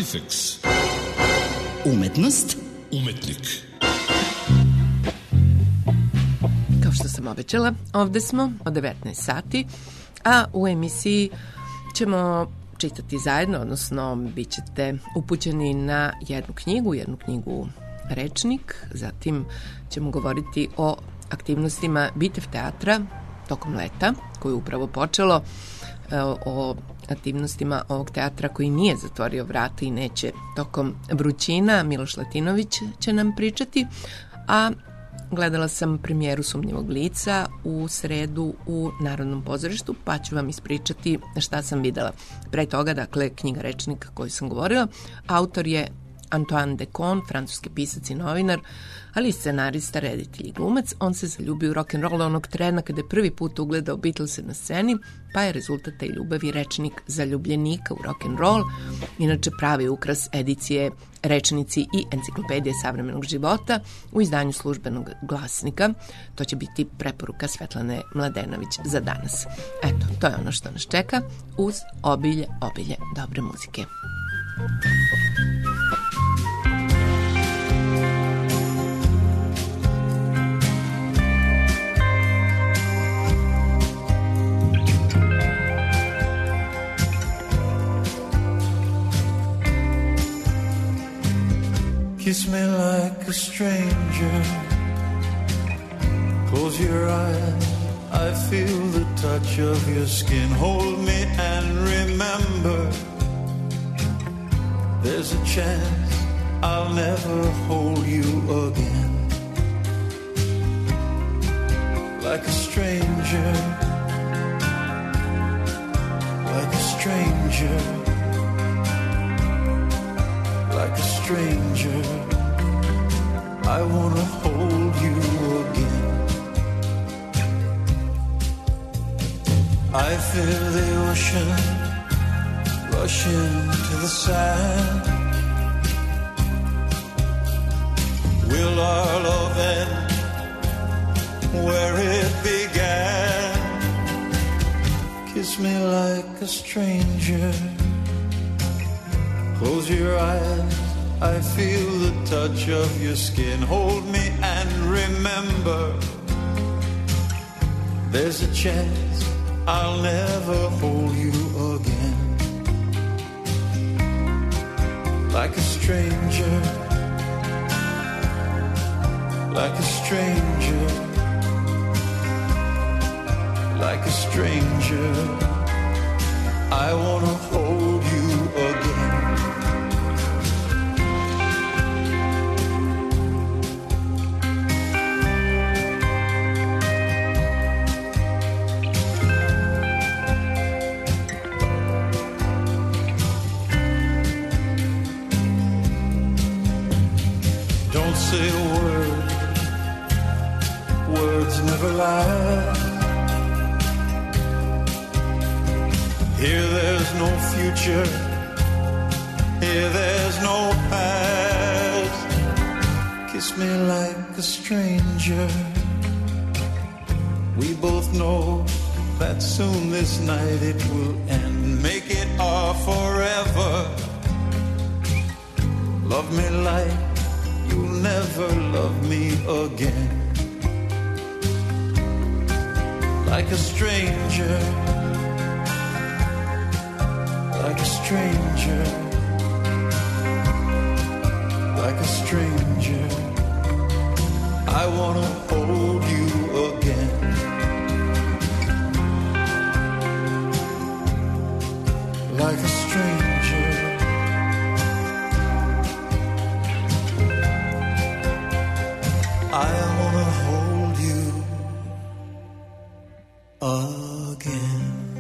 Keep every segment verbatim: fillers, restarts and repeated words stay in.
Artifex. Umetnost. Umetnik. Kao što sam obećala, ovde smo od devetnaest sati, a u emisiji ćemo čitati zajedno, odnosno bit ćete upućeni na jednu knjigu, jednu knjigu Rečnik, zatim ćemo govoriti o aktivnostima Bitev teatra tokom leta, koje je upravo počelo, o aktivnostima ovog teatra koji nije zatvorio vrata i neće tokom vrućina. Miloš Latinović će nam pričati, a gledala sam premijeru Sumnjivog lica u sredu u Narodnom pozorištu, pa ću vam ispričati šta sam videla. Pre toga, dakle, knjiga Rečnik koju sam govorila, autor je Antoine de Caunes, francuski pisac i novinar, ali i scenarista, reditelj i glumac. On se zaljubio u rock'n'roll onog trena kada je prvi put ugledao Beatlese na sceni, pa je rezultat te ljubavi Rečnik zaljubljenika u rock'n'roll, inače pravi ukras edicije Rečnici i enciklopedije savremenog života u izdanju Službenog glasnika. To će biti preporuka Svetlane Mladenović za danas. Eto, to je ono što nas čeka uz obilje, obilje dobre muzike. Kiss me like a stranger. Close your eyes, I feel the touch of your skin. Hold me and remember, there's a chance I'll never hold you again. Like a stranger, like a stranger, like a stranger, I wanna hold you again. I feel the ocean rushing to the sand. Will our love end where it began? Kiss me like a stranger. Close your eyes, I feel the touch of your skin. Hold me and remember, there's a chance I'll never hold you again. Like a stranger, like a stranger, like a stranger, I wanna hold you again. Say a word, words never lie. Here there's no future, here there's no past. Kiss me like a stranger. We both know that soon this night it will end. Make it our forever. Love me like you'll never love me again. Like a stranger, like a stranger, like a stranger, I wanna hold you again. Like a stranger, I wanna hold you again.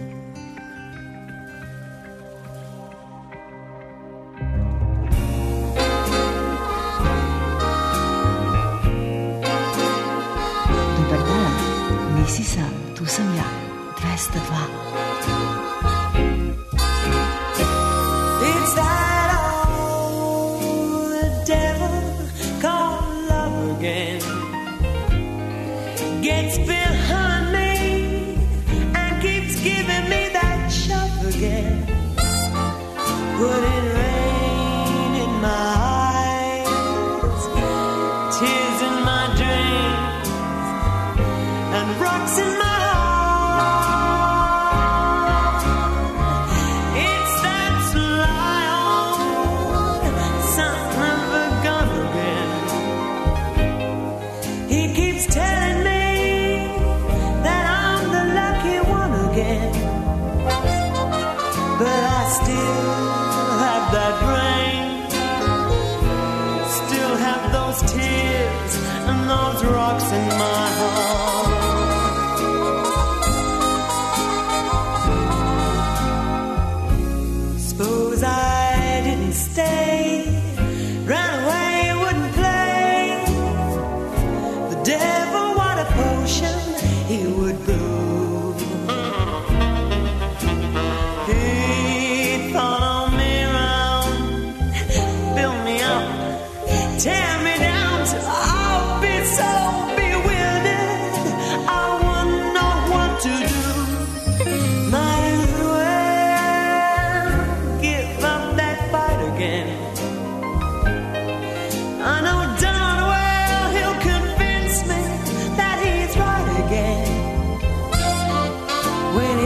Dobar dan, nisi sam, tu sam ja, dvesta dva. It's that old devil called love again. Gets behind me and keeps giving me that shove again. Putting rain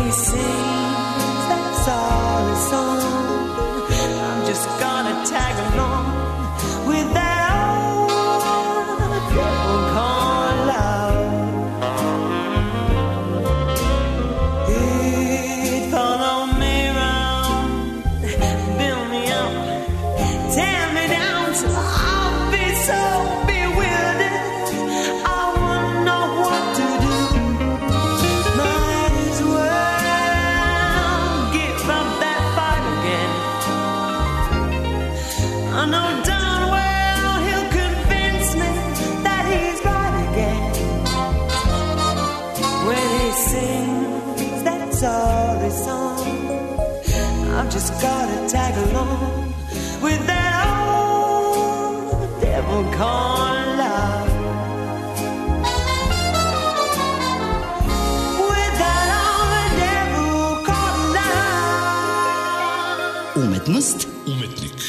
he sings that sorry song, I'm just gonna tag along with that old devil called love. He'd follow me round, build me up, tear me down till I'll be so bewildered I wouldn't know what to do. Might as well give up that fight again. I know darn well he'll convince me that he's right again when he sings that sorry song. I've just gotta tag along with that old devil called love. With that old devil called love. Umetnost Umetnik.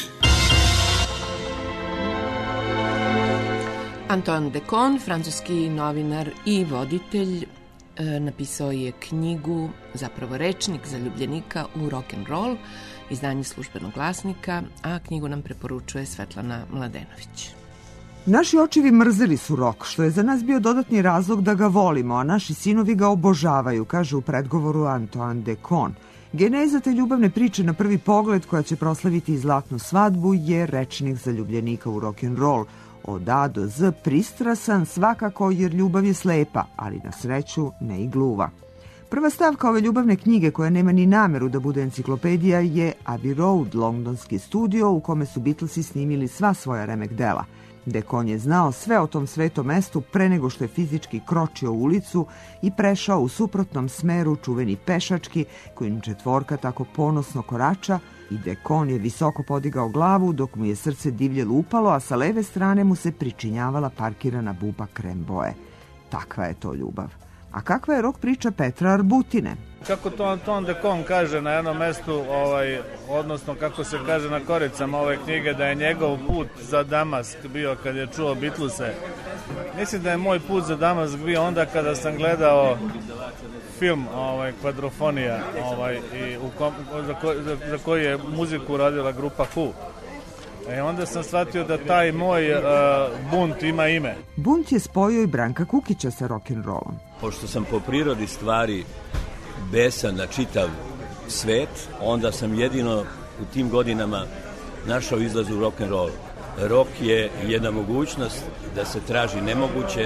Antoine Decaune, francuski novinar i voditelj, e, napisao je knjigu, zapravo rečnik zaljubljenika u rock'n'roll, izdanje Službenog glasnika, a knjigu nam preporučuje Svetlana Mladenović. Naši očevi mrzeli su rok, što je za nas bio dodatni razlog da ga volimo, a naši sinovi ga obožavaju, kaže u predgovoru Antoine Decaune. Geneza te ljubavne priče na prvi pogled, koja će proslaviti zlatnu svadbu, je rečnik zaljubljenika u rock'n'roll. Od A do Z pristrasan svakako, jer ljubav je slepa, ali na sreću ne i gluva. Prva stavka ove ljubavne knjige, koja nema ni nameru da bude enciklopedija, je Abbey Road, londonski studio u kome su Beatlesi snimili sva svoja remek dela. Decaune je znao sve o tom svetom mestu pre nego što je fizički kročio u ulicu i prešao u suprotnom smeru čuveni pešački, kojim četvorka tako ponosno korača, i Decaune je visoko podigao glavu dok mu je srce divlje lupalo, a sa leve strane mu se pričinjavala parkirana buba krem boje. Takva je to ljubav. A kakva je rok priča Petra Arbutine? Kako to Antoine Decaune kaže na jednom mestu, ovaj, odnosno kako se kaže na koricama ove knjige, da je njegov put za Damask bio kad je čuo Beatlese. Mislim da je moj put za Damask bio onda kada sam gledao film ovaj, Kvadrofonija, ovaj, i u kom, za, ko, za, za koji je muziku radila grupa Who. E onda sam shvatio da taj moj uh, bunt ima ime. Bunt je spojio i Branka Kukića sa rock'n'rollom. Pošto sam po prirodi stvari besan na čitav svet, onda sam jedino u tim godinama našao izlaz u rock'n'roll. Rock je jedna mogućnost da se traži nemoguće,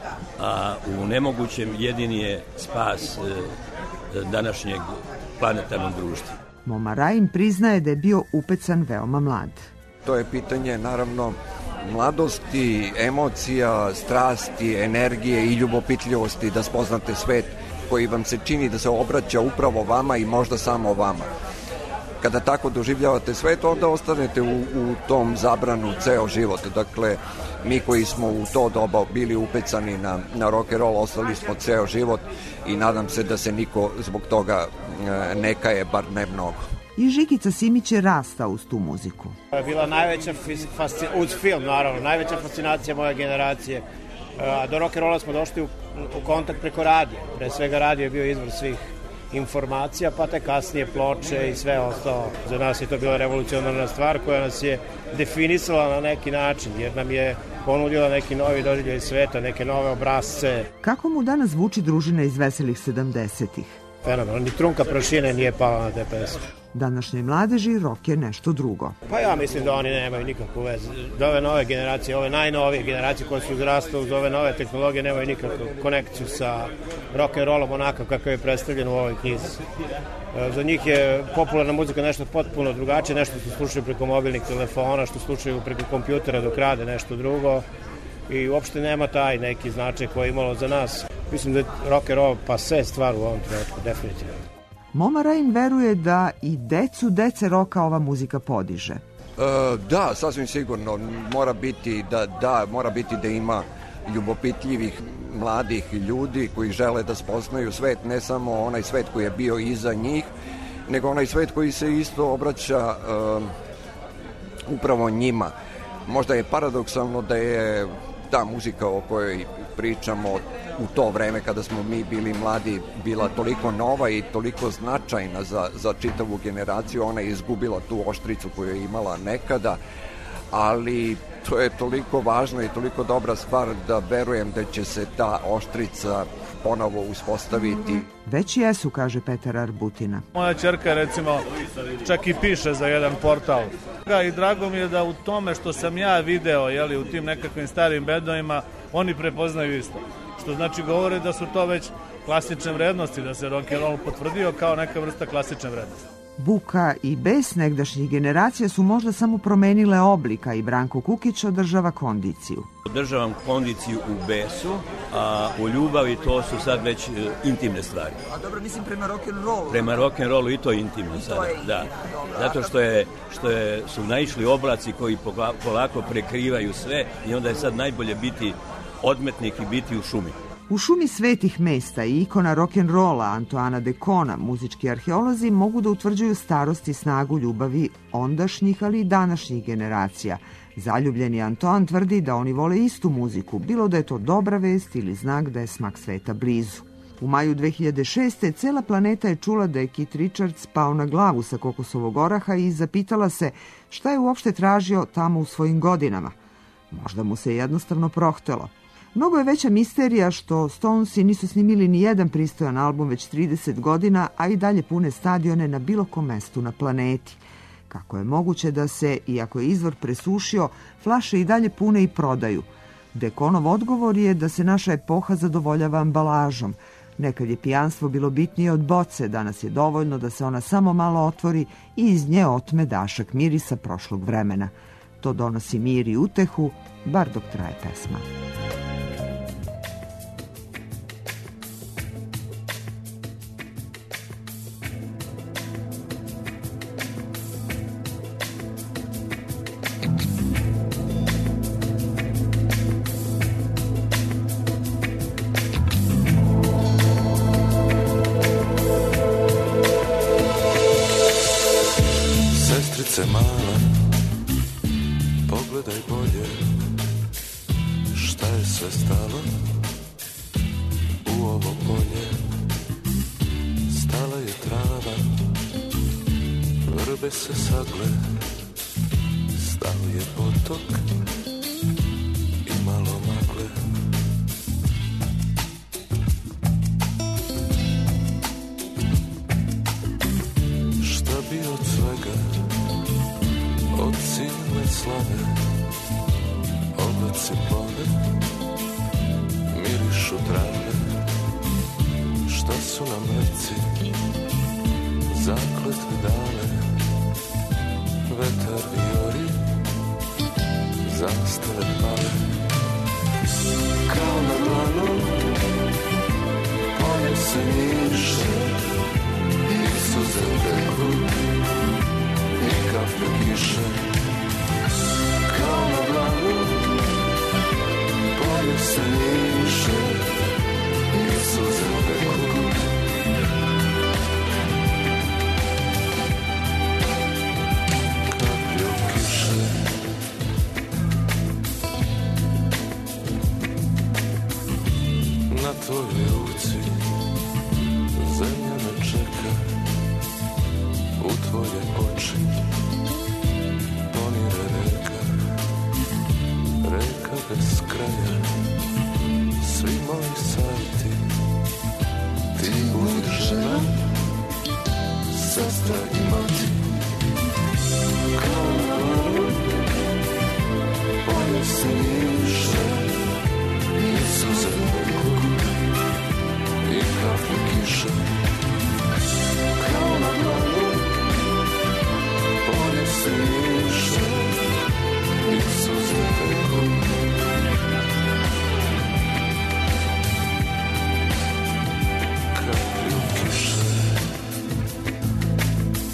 a u nemogućem jedini je spas e, današnjeg planetarnog društva. Moma Rain priznaje da je bio upecan veoma mlad. To je pitanje, naravno, mladosti, emocija, strasti, energije i ljubopitljivosti da spoznate svet koji vam se čini da se obraća upravo vama i možda samo vama. Kada tako doživljavate svet, onda ostanete u, u tom zabranu ceo život. Dakle, mi koji smo u to doba bili upecani na, na rock'n'roll, ostali smo ceo život i nadam se da se niko zbog toga ne kaje, bar ne mnogo. I Žikica Simić je rastao uz tu muziku. To je bila najveća, fascin... uz film naravno, najveća fascinacija moje generacije. A do rock'n'rolla smo došli u, u kontakt preko radija. Pre svega radio je bio izvor svih informacija, pa te kasnije ploče i sve ostalo. Za nas je to bila revolucionarna stvar koja nas je definisala na neki način, jer nam je ponudila neki novi doživljaj sveta, neke nove obrazce. Kako mu danas zvuči družina iz veselih sedamdesetih? Fenomenalno, ni trunka prašine nije pala na te pesme. Današnjoj mladeži rok je nešto drugo. Pa ja mislim da oni nemaju nikakvu vezu. Da ove nove generacije, ove najnovije generacije koje su uzrastale uz ove nove tehnologije nemaju nikakvu konekciju sa rock'n'rollom onakav kakav je predstavljen u ovoj knjizi. Za njih je popularna muzika nešto potpuno drugačije, nešto što slušaju preko mobilnih telefona, što slušaju preko kompjutera dok rade nešto drugo i uopšte nema taj neki značaj koji je imalo za nas. Mislim da je rock'n'roll pa sve stvar u ovom trenutku, definitivno. Moma Rain veruje da i decu dece roka ova muzika podiže. E, da, sasvim sigurno. Mora biti da, da, mora biti da ima ljubopitljivih mladih ljudi koji žele da spoznaju svet, ne samo onaj svet koji je bio iza njih, nego onaj svet koji se isto obraća uh, upravo njima. Možda je paradoksalno da je ta muzika o kojoj pričamo u to vreme kada smo mi bili mladi bila toliko nova i toliko značajna za, za čitavu generaciju, ona je izgubila tu oštricu koju je imala nekada, ali to je toliko važno i toliko dobra stvar da verujem da će se ta oštrica ponovo uspostaviti. Već jesu, kaže Petar Arbutina. Moja ćerka recimo čak i piše za jedan portal. I drago mi je da u tome što sam ja video, jeli, u tim nekakvim starim bendovima, oni prepoznaju isto. Što znači govore da su to već klasične vrednosti, da se rock and roll potvrdio kao neka vrsta klasične vrednosti. Buka i bes negdašnjih generacija su možda samo promenile oblika i Branko Kukić održava kondiciju. Održavam kondiciju u besu, a u ljubavi to su sad već e, intimne stvari. A dobro, mislim prema rock'n'rollu. Prema rock'n'rollu i to je intimno sad, da. Zato što, je, što je, su naišli oblaci koji polako prekrivaju sve i onda je sad najbolje biti odmetnik i biti u šumi. U šumi svetih mesta i ikona rock'n'rolla Antoana de Cona muzički arheolozi mogu da utvrđuju starost i snagu ljubavi ondašnjih, ali i današnjih generacija. Zaljubljeni Antoan tvrdi da oni vole istu muziku, bilo da je to dobra vest ili znak da je smak sveta blizu. U maju dve hiljade šeste. cela planeta je čula da je Keith Richards pao na glavu sa kokosovog oraha i zapitala se šta je uopšte tražio tamo u svojim godinama. Možda mu se jednostavno prohtelo. Mnogo je veća misterija što Stonesi nisu snimili ni jedan pristojan album već trideset godina, a i dalje pune stadione na bilo kom mestu na planeti. Kako je moguće da se, iako je izvor presušio, flaše i dalje pune i prodaju? Dekonov odgovor je da se naša epoha zadovoljava ambalažom. Nekad je pijanstvo bilo bitnije od boce, danas je dovoljno da se ona samo malo otvori i iz nje otme dašak mirisa prošlog vremena. To donosi mir i utehu, bar dok traje pesma. Sestrice mala, pogledaj bolje, šta je sve stalo u ovo polje. Stala je trava, vrbe se sagle, stao je potok i malo magle. Šta bi od svega, od silne slave, oblaci plove, mirišu trave. Šta su nam mrci zakletve dale, vetar vijori, zastave pale. Kao na dlanu polje se njiše i suze teku i kaplje kiše. Kao na dlanu polje se njiše i suze teku. Kaplje kiše. Na tvojoj ruci zemlja me čeka, u tvoje oči ponire reka, reka bez kraja. Svi moji sati, ti budi žena, sestra i mati. Kao na dlanu polje se njiše i suze teku i kaplje kiše. Kao na dlanu polje se njiše i suze teku. Kaplje kiše.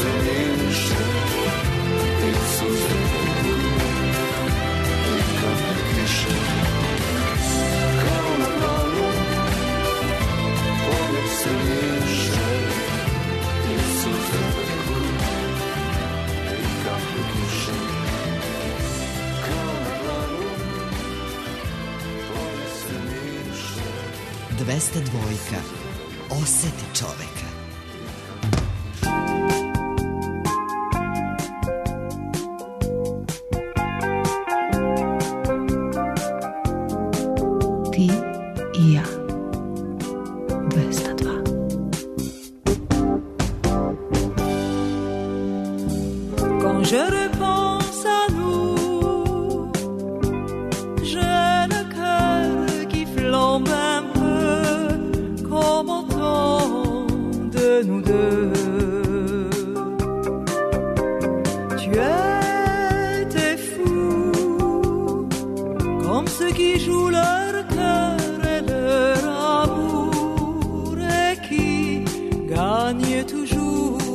se miješe i suze i kaplje kiše. Kao na dlanu polje se miješe i suze teku i kaplje kiše. Kao na dlanu polje se miješe. dvesta dvojka. Oseti čoveka. Ti i ja. dvesta dva. Quand je repense à nous, j'ai le cœur qui flambe un peu comme au temps de nous deux. Tu étais fou, comme ceux qui jouent leur cœur et leur amour et qui gagnent toujours.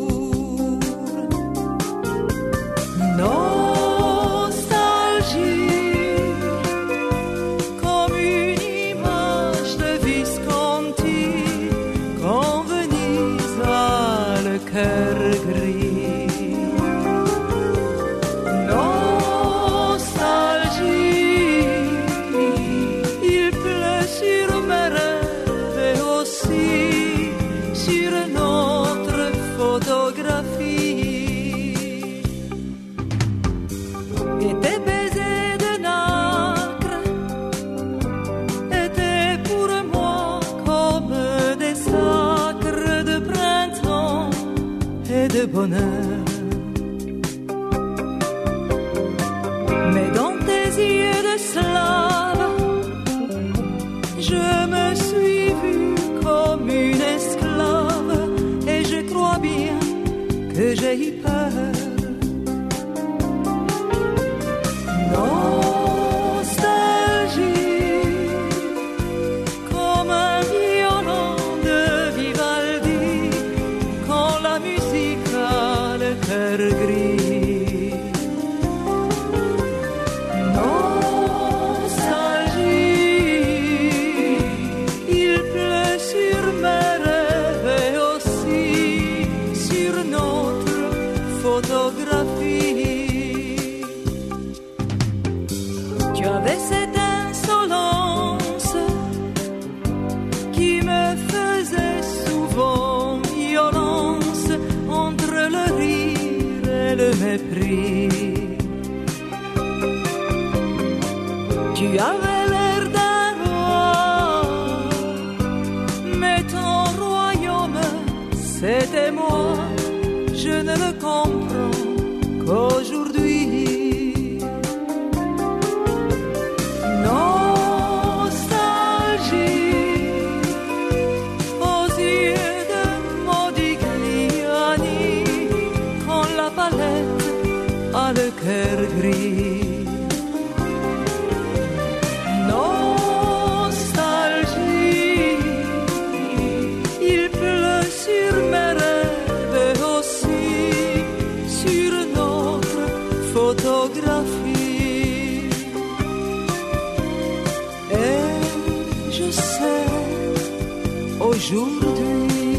Nostalgie, comme une image de Visconti, quand Venise a le cœur gris. Nostalgie, il pleut sur mes rêves et aussi sur notre photographie. Et tes baisers de nacre étaient pour moi comme des sacres de printemps et de bonheur. Mais dans tes yeux de slave, je me suis vue comme une esclave et je crois bien que j'ai eu peur. Nostalgie, comme un violon de Vivaldi, quand la musique a le cœur gris. Nostalgie, il pleut sur mes rêves et aussi sur notre photographie. Tu avais cette insolence qui me faisait souvent violence entre le rire et le mépris. Tu avais l'air d'un roi, mais ton royaume, c'était moi. Je ne le comprends qu'aujourd'hui. Nostalgie, aux yeux de Modigliani, quand la palette a le cœur gris. Nostalgie, il pleut sur mes rêves et aussi sur notre photographie. Et je sais aujourd'hui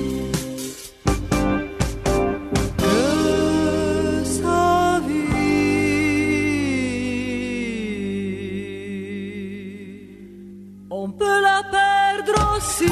que sa vie, on peut la perdre aussi.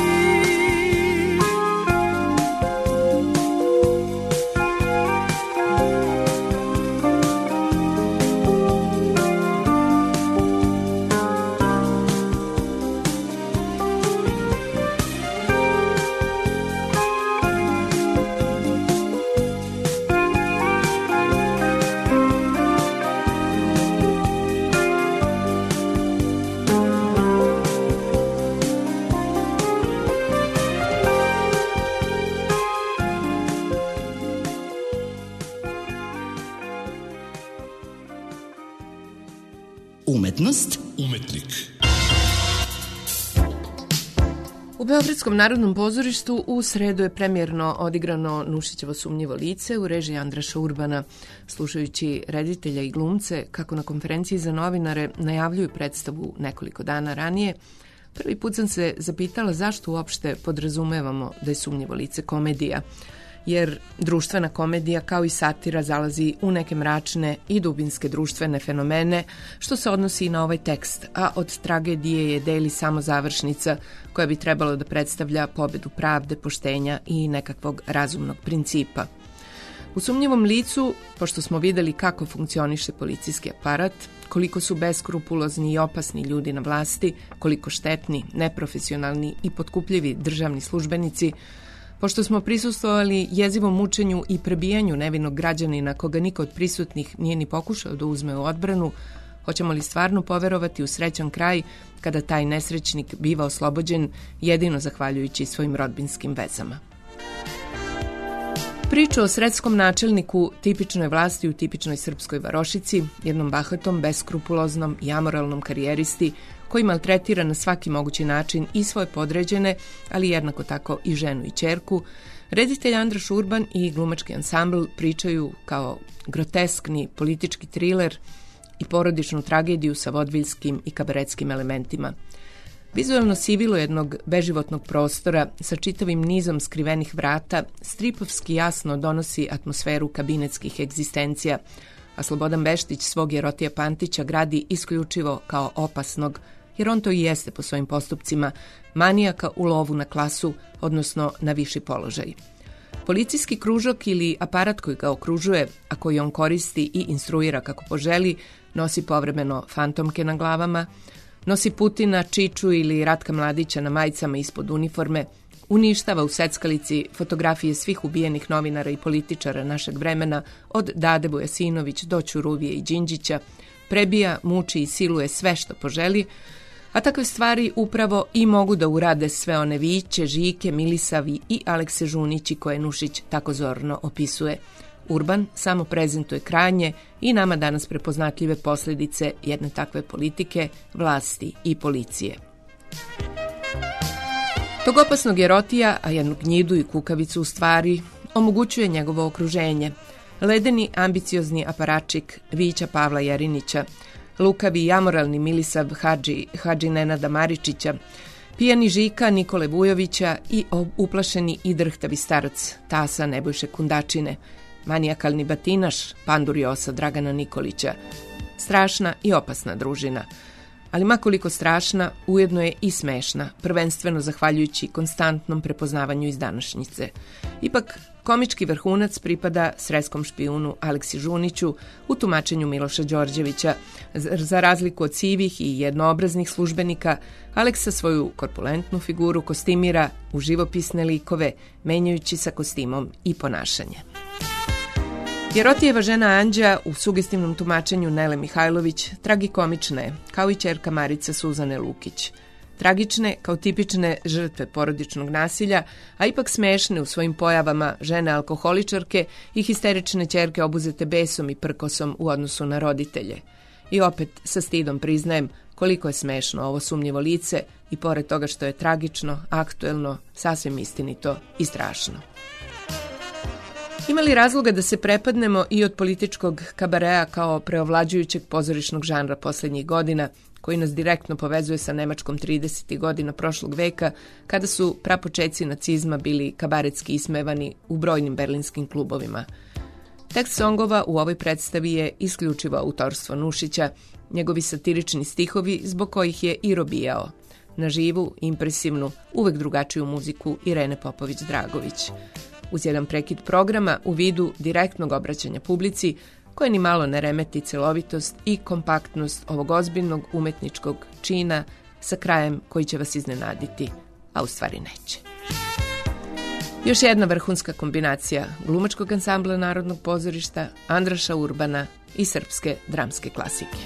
Umetnost. Umetnik. U U Beogradskom narodnom pozorištu u sredu je premijerno odigrano Nušićevo sumnjivo lice u režiji Andraša Urbana. Slušajući reditelja i glumce kako na konferenciji za novinare najavljuju predstavu nekoliko dana ranije, prvi put sam se zapitala zašto uopšte podrazumevamo da je sumnjivo lice komedija. Jer društvena komedija kao i satira zalazi u neke mračne i dubinske društvene fenomene, što se odnosi i na ovaj tekst, a od tragedije je deli samo završnica koja bi trebalo da predstavlja pobedu pravde, poštenja i nekakvog razumnog principa. U sumnjivom licu, pošto smo videli kako funkcioniše policijski aparat, koliko su beskrupulozni i opasni ljudi na vlasti, koliko štetni, neprofesionalni i potkupljivi državni službenici, pošto smo prisustvovali jezivom mučenju i prebijanju nevinog građanina koga niko od prisutnih nije ni pokušao da uzme u odbranu, hoćemo li stvarno poverovati u srećan kraj kada taj nesrećnik biva oslobođen jedino zahvaljujući svojim rodbinskim vezama? Priču o sredskom načelniku tipičnoj vlasti u tipičnoj srpskoj varošici, jednom bahatom, beskrupuloznom i amoralnom karijeristi koji maltretira na svaki mogući način i svoje podređene, ali jednako tako i ženu i ćerku, reditelj Andraš Urban i glumački ansambl pričaju kao groteskni politički triler i porodičnu tragediju sa vodviljskim i kabaretskim elementima. Vizualno sivilo jednog beživotnog prostora sa čitavim nizom skrivenih vrata stripovski jasno donosi atmosferu kabinetskih egzistencija, a Slobodan Beštić svog Jerotija Pantića gradi isključivo kao opasnog, jer on to i jeste po svojim postupcima, manijaka u lovu na klasu, odnosno na viši položaj. Policijski kružok ili aparat koji ga okružuje, a koji on koristi i instruira kako poželi, nosi povremeno fantomke na glavama, nosi Putina, Čiču ili Ratka Mladića na majicama ispod uniforme, uništava u seckalici fotografije svih ubijenih novinara i političara našeg vremena, od Dade Vujasinović do Ćuruvije i Đinđića, prebija, muči i siluje sve što poželi, a takve stvari upravo i mogu da urade sve one Viće, Žike, Milisavi i Alekse Žunići koje Nušić tako zorno opisuje. Urban samo prezentuje krajnje i nama danas prepoznatljive posljedice jedne takve politike, vlasti i policije. Tog opasnog Jerotija, a jednu gnjidu i kukavicu u stvari, omogućuje njegovo okruženje. Ledeni, ambiciozni aparačik Vića Pavla Jerinića, lukavi i amoralni Milisav Hadži, Hadži Nenada Maričića, pijani Žika Nikole Vujovića i uplašeni i drhtavi starac Tasa Nebojše Kundačine, manijakalni batinaš Pandur Josa Dragana Nikolića. Strašna i opasna družina. Ali makoliko strašna, ujedno je i smešna, prvenstveno zahvaljujući konstantnom prepoznavanju iz današnjice. Ipak, komički vrhunac pripada sretskom špijunu Aleksi Žuniću u tumačenju Miloša Đorđevića. Za razliku od sivih i jednoobraznih službenika, Aleksa svoju korpulentnu figuru kostimira u živopisne likove, menjajući sa kostimom i ponašanje. Jerotijeva žena Anđa u sugestivnom tumačenju Nele Mihajlović tragikomična je, kao i ćerka Marica Suzane Lukić. Tragične kao tipične žrtve porodičnog nasilja, a ipak smešne u svojim pojavama žene alkoholičarke i histerične ćerke obuzete besom i prkosom u odnosu na roditelje. I opet sa stidom priznajem koliko je smešno ovo sumnjivo lice i pored toga što je tragično, aktuelno, sasvim istinito i strašno. Ima li razloga da se prepadnemo i od političkog kabarea kao preovlađujućeg pozorišnog žanra posljednjih godina, koji nas direktno povezuje sa Nemačkom tridesetih godina prošlog veka, kada su prapočeci nacizma bili kabaretski ismevani u brojnim berlinskim klubovima. Tekst songova u ovoj predstavi je isključivo autorstvo Nušića, njegovi satirični stihovi zbog kojih je i robijao. Na živu, impresivnu, uvek drugačiju muziku Irene Popović-Dragović. Uz jedan prekid programa u vidu direktnog obraćanja publici, koje ni malo ne remeti celovitost i kompaktnost ovog ozbiljnog umetničkog čina sa krajem koji će vas iznenaditi, a u stvari neće. Još jedna vrhunska kombinacija glumačkog ansambla Narodnog pozorišta, Andraša Urbana i srpske dramske klasike.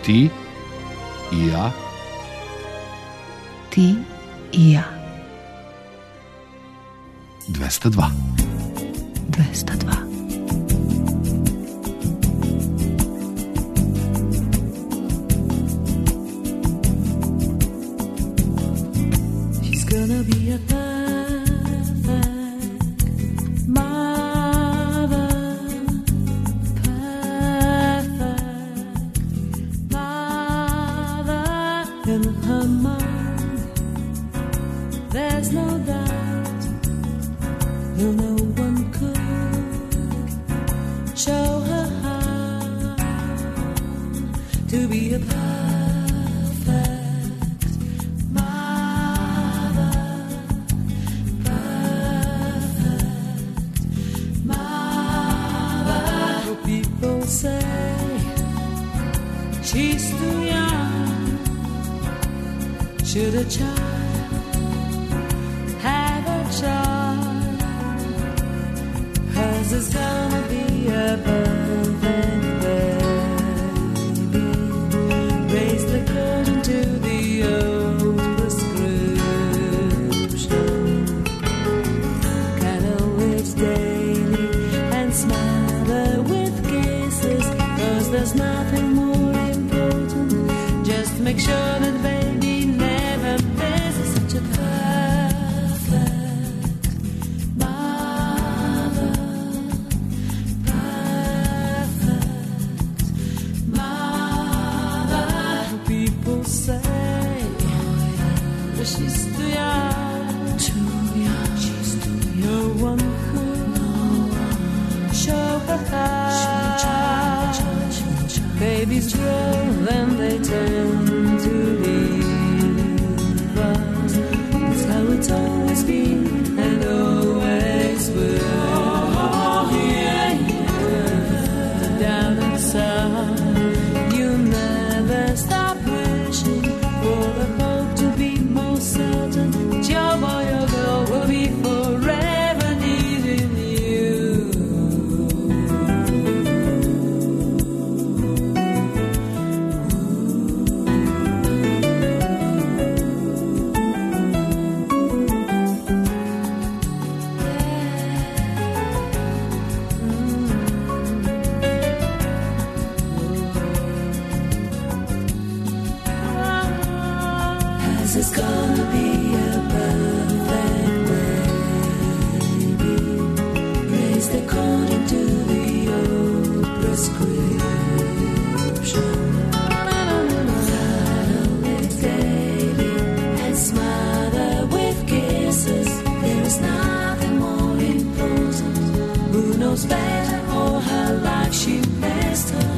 Ti i ja. Ti i ja. dvesta dva. dvesta dva. She's gonna be a perfect mother, perfect mother in her mind. There's no doubt, no, no one could show her how to be a perfect she's too young. Should a child have a child, hers is gonna be a perfect baby, raised according to the old prescription. Cuddle it daily and smile her with kisses, 'cause there's nothing more. Just make sure that baby never misses such a perfect mother, perfect mother. People say that she's too young, too young. She's too young. No one could show her how. Babies grow and they turn to leave us. That's how it's always been and always will. Oh, yeah, yeah. Down inside, you never stop wishing for the hope to be more certain that your boy or girl will be forever needing you. It's gonna be a perfect baby, raised according to the old prescription. Cuddle it daily and smile her with kisses. There is nothing more important. Who knows better all her life she missed her.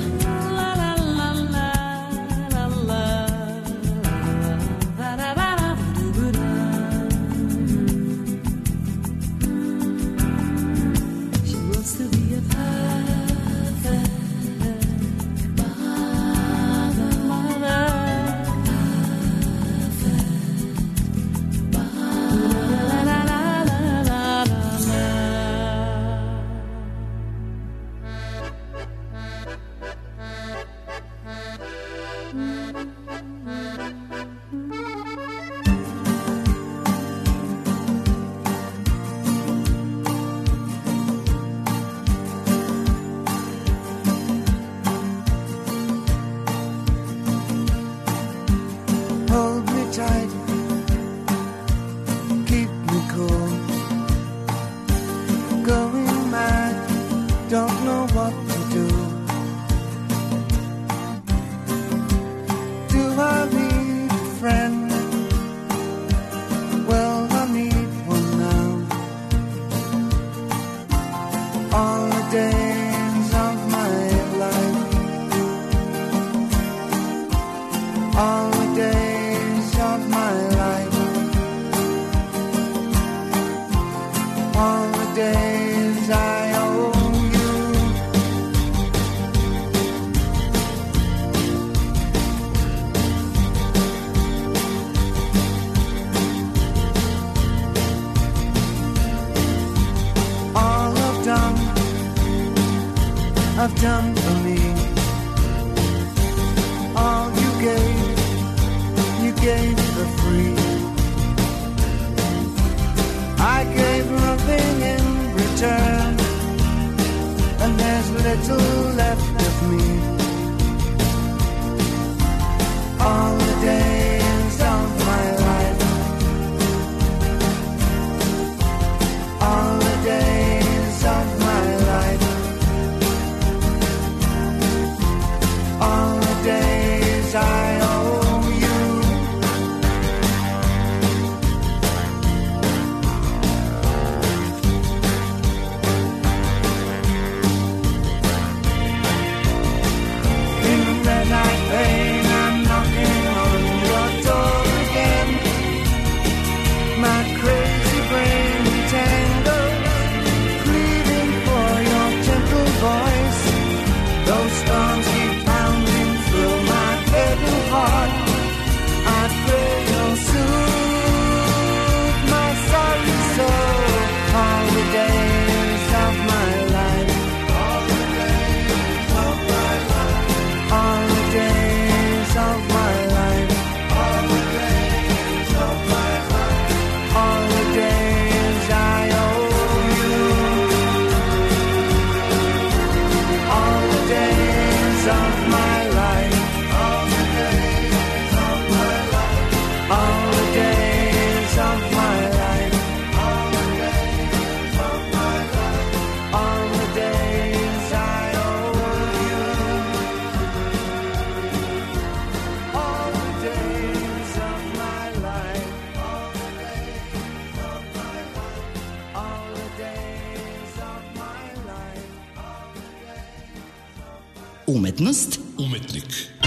Umetnost, umetnik.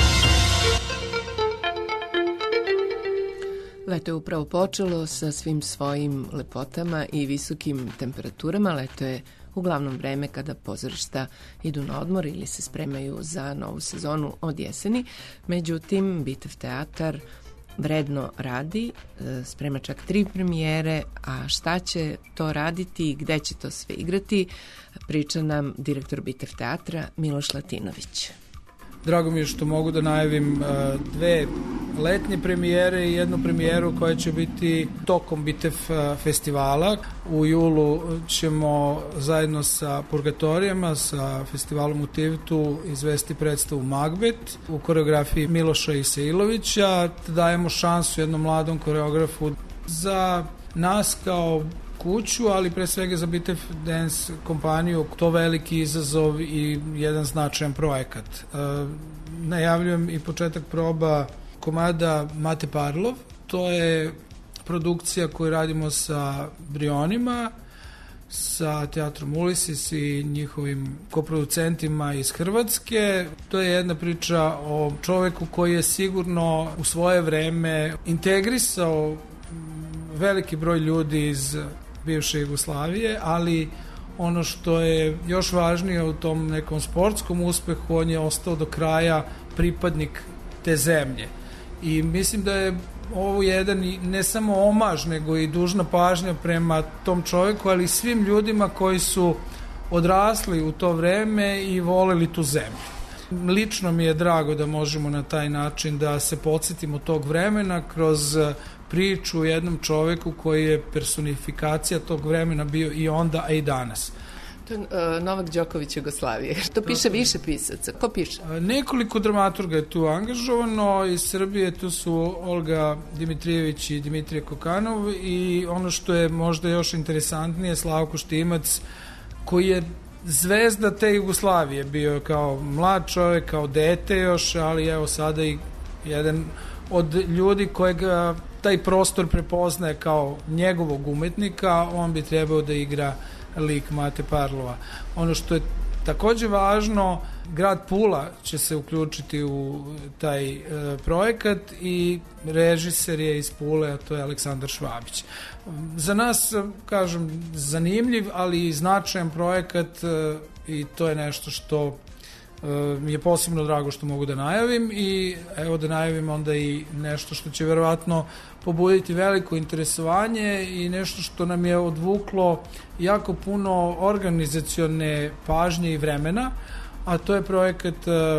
Leto je upravo počelo sa svim svojim lepotama i visokim temperaturama. Leto je uglavnom vreme kada pozorišta idu na odmor ili se spremaju za novu sezonu od jeseni. Međutim, Bitev teatar vredno radi, sprema čak tri premijere, a šta će to raditi i gde će to sve igrati, priča nam direktor Bitev teatra Miloš Latinović. Drago mi je što mogu da najavim dve letnje premijere i jednu premijeru koja će biti tokom Bitev festivala. U julu ćemo zajedno sa Purgatorijama, sa festivalom u Tivtu, izvesti predstavu Magbet u koreografiji Miloša Isailovića. Dajemo šansu jednom mladom koreografu za nas kao kuću, ali pre svega za Bitev Dance kompaniju, to veliki izazov i jedan značajan projekat. E, najavljujem i početak proba komada Mate Parlov. To je produkcija koju radimo sa Brionima, sa Teatrom Ulisis i njihovim koproducentima iz Hrvatske. To je jedna priča o čoveku koji je sigurno u svoje vreme integrisao veliki broj ljudi iz bivše Jugoslavije, ali ono što je još važnije u tom nekom sportskom uspehu, on je ostao do kraja pripadnik te zemlje. I mislim da je ovo jedan ne samo omaž, nego i dužna pažnja prema tom čovjeku, ali i svim ljudima koji su odrasli u to vreme i voleli tu zemlju. Lično mi je drago da možemo na taj način da se podsjetimo tog vremena kroz priču o jednom čoveku koji je personifikacija tog vremena bio i onda, a i danas. To je uh, Novak Đoković Jugoslavije. To piše više pisaca. Ko piše? Nekoliko dramaturga je tu angažovano. Iz Srbije tu su Olga Dimitrijević i Dimitrije Kokanov i ono što je možda još interesantnije, Slavko Štimac, koji je zvezda te Jugoslavije, bio kao mlad čovjek, kao dete još, ali evo sada i jedan od ljudi kojega taj prostor prepoznaje kao njegovog umetnika, on bi trebao da igra lik Mate Parlova. Ono što je takođe važno, grad Pula će se uključiti u taj e, projekat i režiser je iz Pule, a to je Aleksandar Švabić. Za nas, kažem, zanimljiv, ali i značajan projekat e, i to je nešto što mi je posebno drago što mogu da najavim i evo da najavim onda i nešto što će verovatno pobuditi veliko interesovanje i nešto što nam je odvuklo jako puno organizacione pažnje i vremena, a to je projekat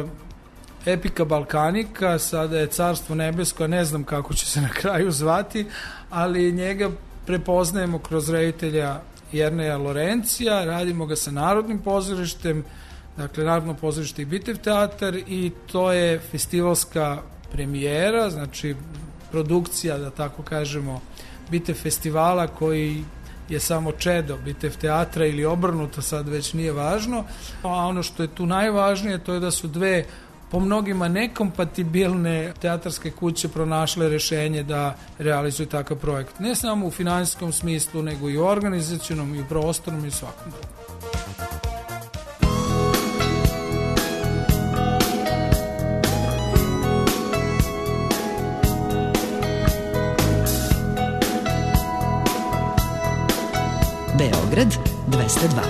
Epika Balkanika, sada je Carstvo nebesko, ne znam kako će se na kraju zvati, ali njega prepoznajemo kroz reditelja Jerneja Lorencija, radimo ga sa Narodnim pozorištem, dakle Narodno pozorište i Bitev teatar, i to je festivalska premijera, znači produkcija, da tako kažemo, Bitev festivala koji je samo čedo Bitev teatra ili obrnuto, sad već nije važno, a ono što je tu najvažnije to je da su dve po mnogima nekompatibilne teatarske kuće pronašle rešenje da realizuju takav projekt. Ne samo u finansijskom smislu, nego i u organizacionom i u prostornom i u svakom drugom. Beograd dvesta dva.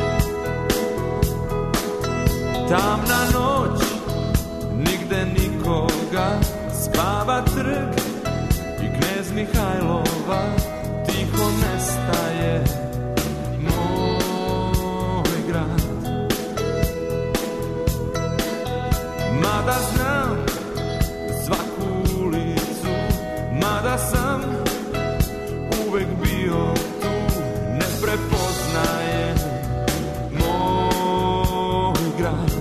Tamna noć, nigde nikoga, spava trg i Knez Mihajlova tiho nestaje moj grad. Mada znam svaku ulicu, mada sam uvek bio tu, ne prepoznajem moj grad.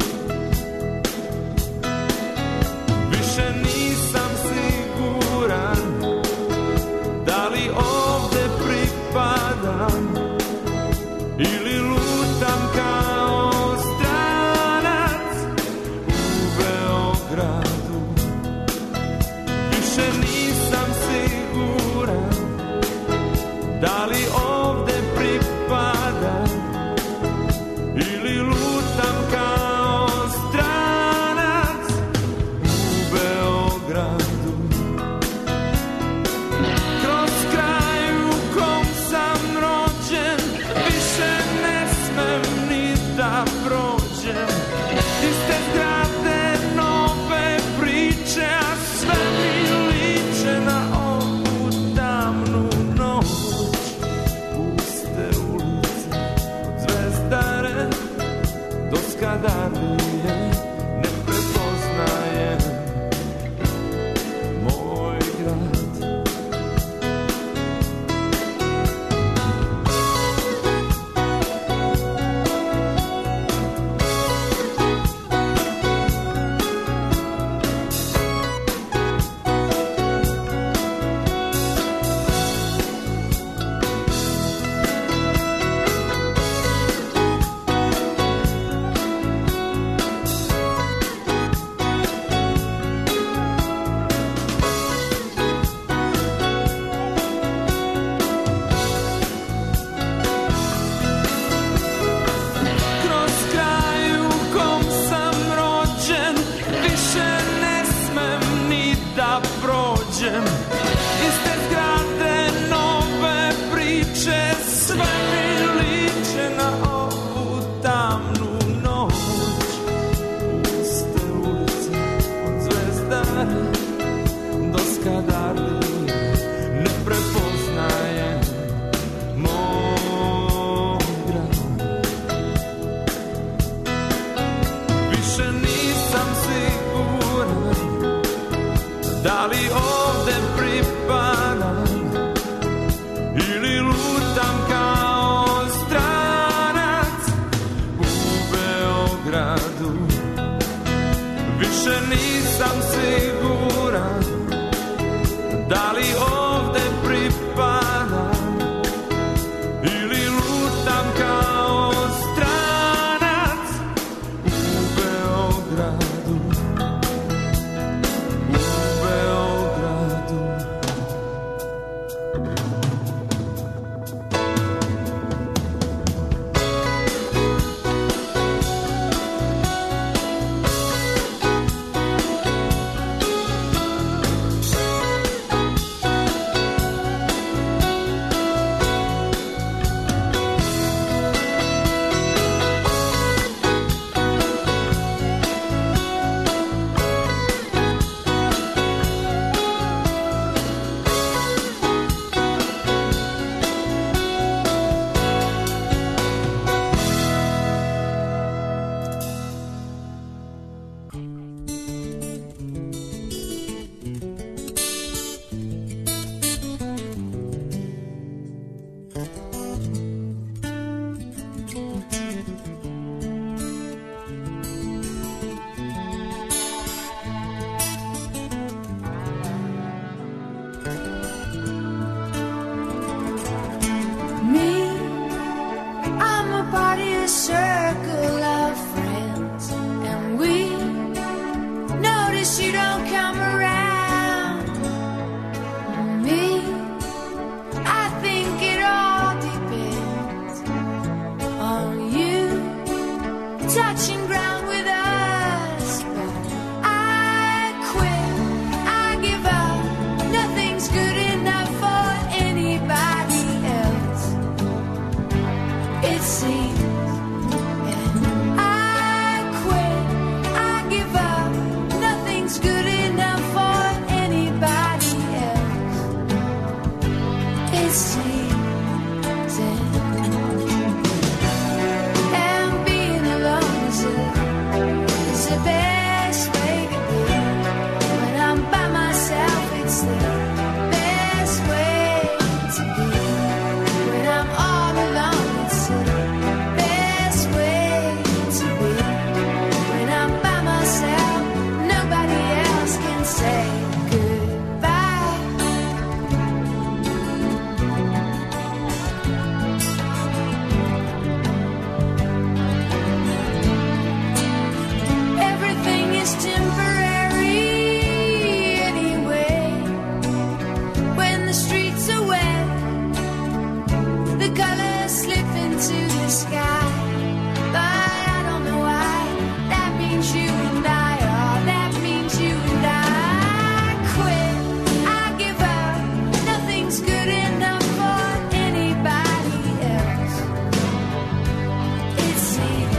Više nisam siguran da li ovde pripadam ili lutam kao stranac u Beogradu. rade, doska rade, ne prepoznaje moj grad. Više nisam siguran da li ovde pripadam ili lutam kao stranac u Beogradu. Više nisam siguran da li ovde pripadam ili lutam kao stranac u Beogradu, u Beogradu. Me, I'm a party, a circle of friends, and we notice you don't come around. Me, I think it all depends on you touching ground with us. But I quit, I give up, nothing's good enough for anybody else, it seems. And I quit, I give up, nothing's good enough for anybody else, it seems. And being alone is a, is the best way to be. When I'm by myself, it's the best way to be. When I'm all alone, it's the best way to be. When I'm by myself, nobody else can say goodbye. Everything is temporary anyway. When the streets are wet, the colors slip into the sky. But I don't know why. That means you and I, oh, that means you and I. Quit, I give up, nothing's good enough for anybody else, it seems.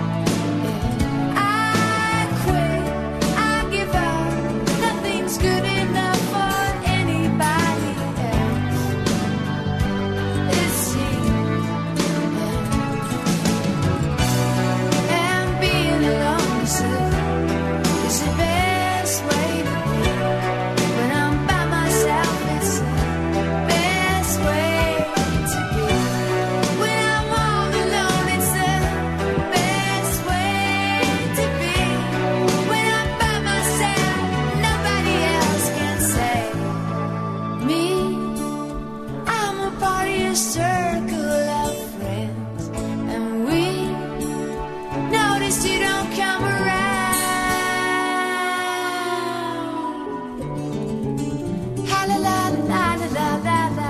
I quit, I give up, nothing's good enough for anybody else, it seems. And being alone is the, is the best way to be. When I'm by myself, it's the best way to be. When I'm all alone, it's the best way to be. When I'm by myself, nobody else can say. Me, I'm a party, a circle of friends, and we notice you don't come around. Ha la la la la la la la.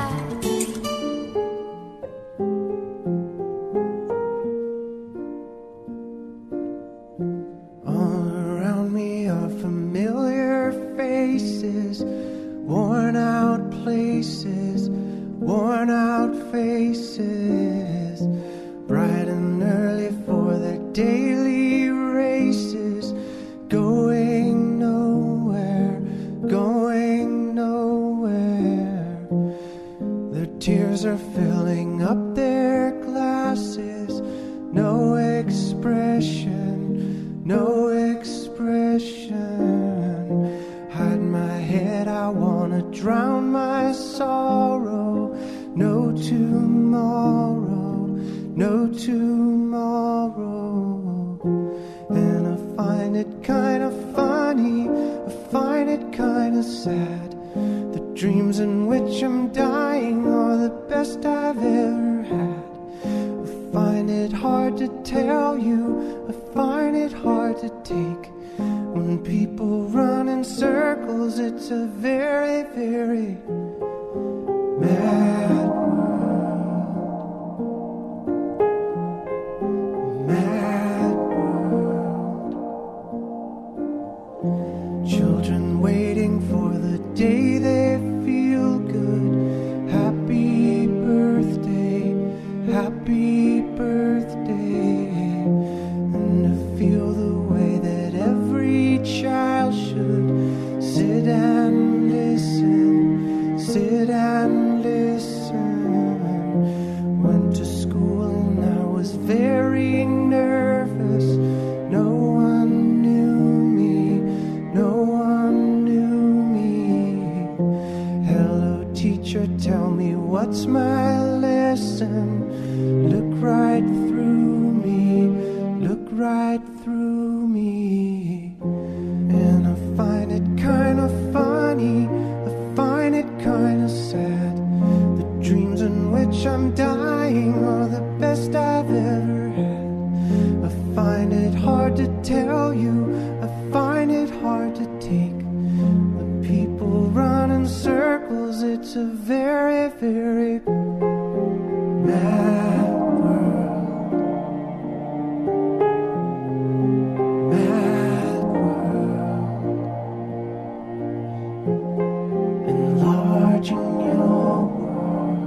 All around me are familiar faces, worn out places, worn out faces, bright and early for their daily races, going nowhere. ocean. Hide my head, I wanna drown my sorrow. No tomorrow, no tomorrow. And I find it kind of funny, I find it kind of sad. The dreams in which I'm dying are the best I've ever had. I find it hard to tell you, I find it hard to take. When people run in circles, it's a very, very mad world. Mad world. Children waiting for the day they feel good. Happy birthday, happy birthday. And to feel the way that every child should sit and listen, sit and listen. Went to school and I was very nervous. No one knew me, no one knew me. Hello teacher, tell me what's my lesson. Look right through me, look right through me. And I find it kind of funny, I find it kind of sad. The dreams in which I'm dying are the best I've ever had. I find it hard to tell you, I find it hard to take. When people run in circles, it's a very, very mad world. Mad world. Enlarging your world.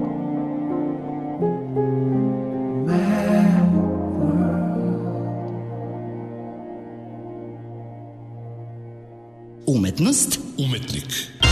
Mad world. Umetnost, umetnik.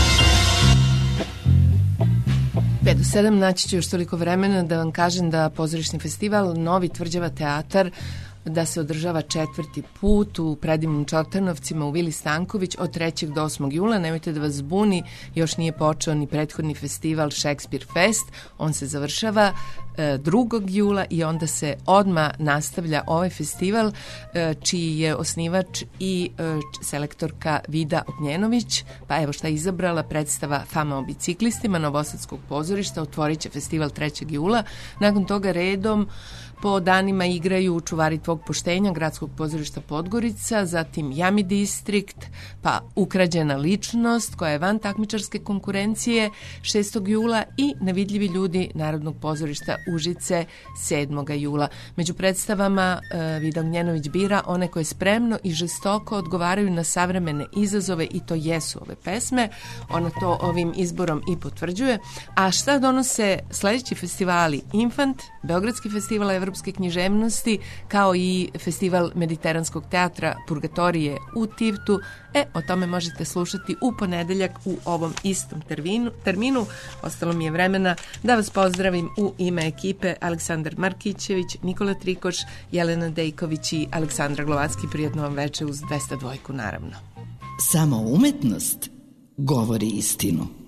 pet do sedam naći ću još toliko vremena da vam kažem da pozorišni festival Novi Tvrđava teatar da se održava četvrti put u predivnim Čortanovcima u Vili Stanković od trećeg do osmog jula. Nemojte da vas zbuni, još nije počeo ni prethodni festival Shakespeare Fest. On se završava e, drugog jula i onda se odma nastavlja ovaj festival e, čiji je osnivač i e, selektorka Vida Ognjenović. Pa evo šta je izabrala predstava Fama o biciklistima Novosadskog pozorišta. Otvorit će festival trećeg jula. Nakon toga redom po danima igraju Čuvari tvog poštenja Gradskog pozorišta Podgorica, zatim Jami distrikt, pa Ukrađena ličnost koja je van takmičarske konkurencije šestog jula i Nevidljivi ljudi Narodnog pozorišta Užice sedmog jula. Među predstavama e, Vida Ognjenović bira one koje spremno i žestoko odgovaraju na savremene izazove i to jesu ove pesme. Ona to ovim izborom i potvrđuje. A šta donose sledeći festivali? Infant, Beogradski festival evropske književnosti, kao i festival Mediteranskog teatra Purgatorije u Tivtu. E, o tome možete slušati u ponedeljak u ovom istom terminu. terminu. Ostalo mi je vremena da vas pozdravim u ime ekipe Aleksandar Markićević, Nikola Trikoš, Jelena Dejković i Aleksandra Glovacki. Prijatno vam veče uz dvesta dva naravno. Samo umetnost govori istinu.